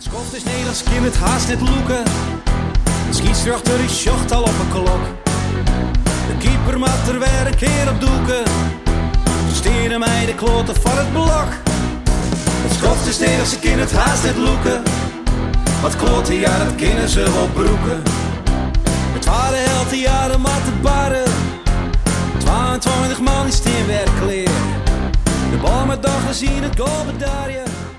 Schoft is Nederlands kind het haast net loeken. De scheidsrechter is sjocht al op een klok. De keeper moet er weer een keer op doeken. Ze steren mij de kloten van het blok. Het schoft is Nederlandse kind het haast net loeken. Wat kloten, ja dat kennen ze wel broeken. Het waren helte jaren met de barren. 22 man is het in werkleer. De bal met dag gezien het goal bedarje.